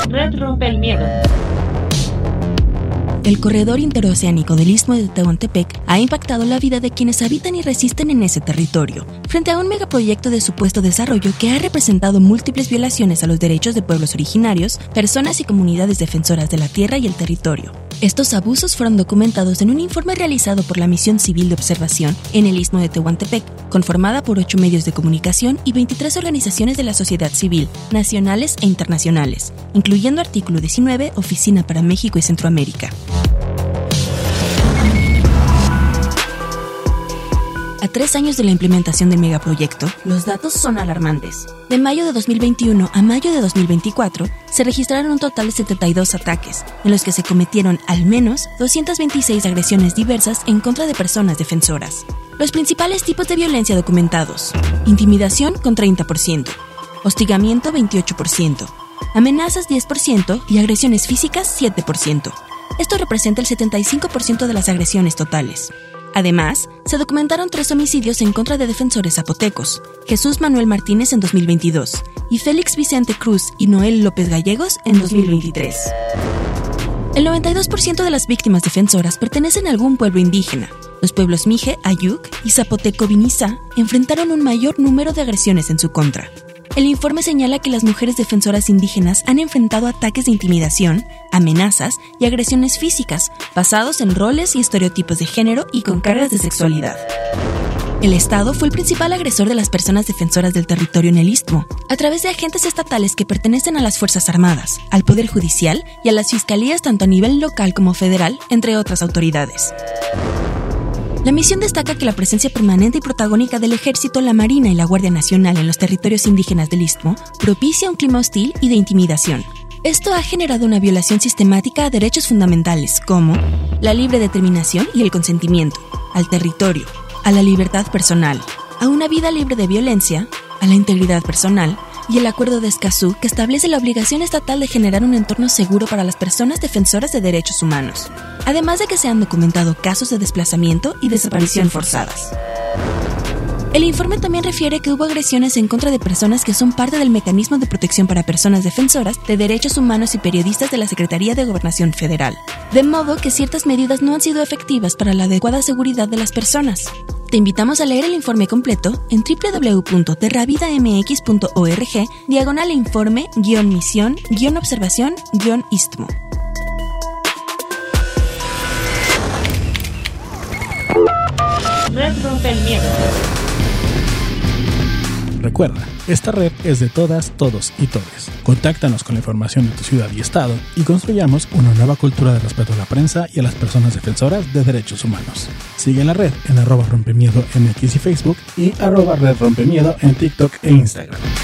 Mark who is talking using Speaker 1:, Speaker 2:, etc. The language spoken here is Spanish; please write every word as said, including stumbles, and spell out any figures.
Speaker 1: Red rompe el miedo.
Speaker 2: El corredor interoceánico del Istmo de Tehuantepec ha impactado la vida de quienes habitan y resisten en ese territorio, frente a un megaproyecto de supuesto desarrollo que ha representado múltiples violaciones a los derechos de pueblos originarios, personas y comunidades defensoras de la tierra y el territorio. Estos abusos fueron documentados en un informe realizado por la Misión Civil de Observación en el Istmo de Tehuantepec, conformada por ocho medios de comunicación y veintitrés organizaciones de la sociedad civil, nacionales e internacionales, incluyendo Artículo diecinueve, Oficina para México y Centroamérica. A tres años de la implementación del megaproyecto, los datos son alarmantes. De mayo de dos mil veintiuno a mayo de dos mil veinticuatro, se registraron un total de setenta y dos ataques, en los que se cometieron al menos doscientas veintiséis agresiones diversas en contra de personas defensoras. Los principales tipos de violencia documentados: intimidación con treinta por ciento, hostigamiento veintiocho por ciento, amenazas diez por ciento y agresiones físicas siete por ciento. Esto representa el setenta y cinco por ciento de las agresiones totales. Además, se documentaron tres homicidios en contra de defensores zapotecos: Jesús Manuel Martínez en dos mil veintidós y Félix Vicente Cruz y Noel López Gallegos en dos mil veintitrés. El noventa y dos por ciento de las víctimas defensoras pertenecen a algún pueblo indígena. Los pueblos Mije, Ayuk y Zapoteco-Vinizá enfrentaron un mayor número de agresiones en su contra. El informe señala que las mujeres defensoras indígenas han enfrentado ataques de intimidación, amenazas y agresiones físicas basados en roles y estereotipos de género y con cargas de sexualidad. El Estado fue el principal agresor de las personas defensoras del territorio en el Istmo, a través de agentes estatales que pertenecen a las Fuerzas Armadas, al Poder Judicial y a las fiscalías tanto a nivel local como federal, entre otras autoridades. La misión destaca que la presencia permanente y protagónica del Ejército, la Marina y la Guardia Nacional en los territorios indígenas del Istmo propicia un clima hostil y de intimidación. Esto ha generado una violación sistemática a derechos fundamentales como la libre determinación y el consentimiento, al territorio, a la libertad personal, a una vida libre de violencia, a la integridad personal y el Acuerdo de Escazú, que establece la obligación estatal de generar un entorno seguro para las personas defensoras de derechos humanos, además de que se han documentado casos de desplazamiento y desaparición forzadas. El informe también refiere que hubo agresiones en contra de personas que son parte del Mecanismo de Protección para Personas Defensoras de Derechos Humanos y Periodistas de la Secretaría de Gobernación Federal, de modo que ciertas medidas no han sido efectivas para la adecuada seguridad de las personas. Te invitamos a leer el informe completo en doble u doble u doble u punto terravida m x punto org diagonal informe guión misión guión observación guión istmo.
Speaker 1: Red rompe el miedo.
Speaker 3: Recuerda, esta red es de todas, todos y todes. Contáctanos con la información de tu ciudad y estado y construyamos una nueva cultura de respeto a la prensa y a las personas defensoras de derechos humanos. Sigue la red en arroba rompemiedo M X y Facebook y arroba red rompemiedo en TikTok e Instagram.